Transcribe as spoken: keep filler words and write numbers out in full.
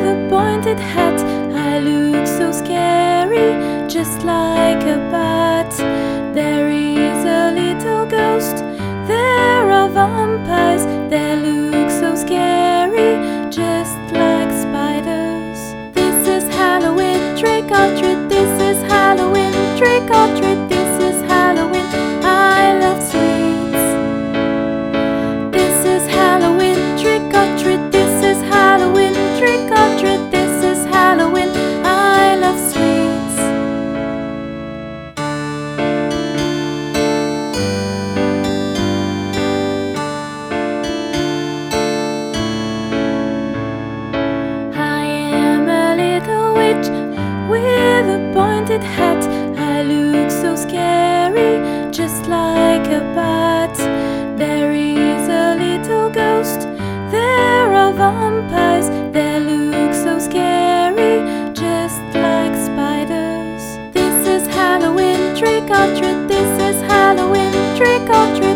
a pointed hat. I look so scary, just like a bat. There is a little ghost, there are vampires. They look so scary, just like spiders. This is Halloween, trick or treat. This is Halloween, trick or treat. This is Halloween, I love sweets. This is Halloween, trick or treat. This is Halloween, trick or treat. This is Halloween, I love sweets. I am a little witch with a pointed hat. I look so scary, just like a bat. There is a little ghost, there are vampires. They look so scary, just like spiders. This is Halloween, trick or treat. This is Halloween, trick or treat.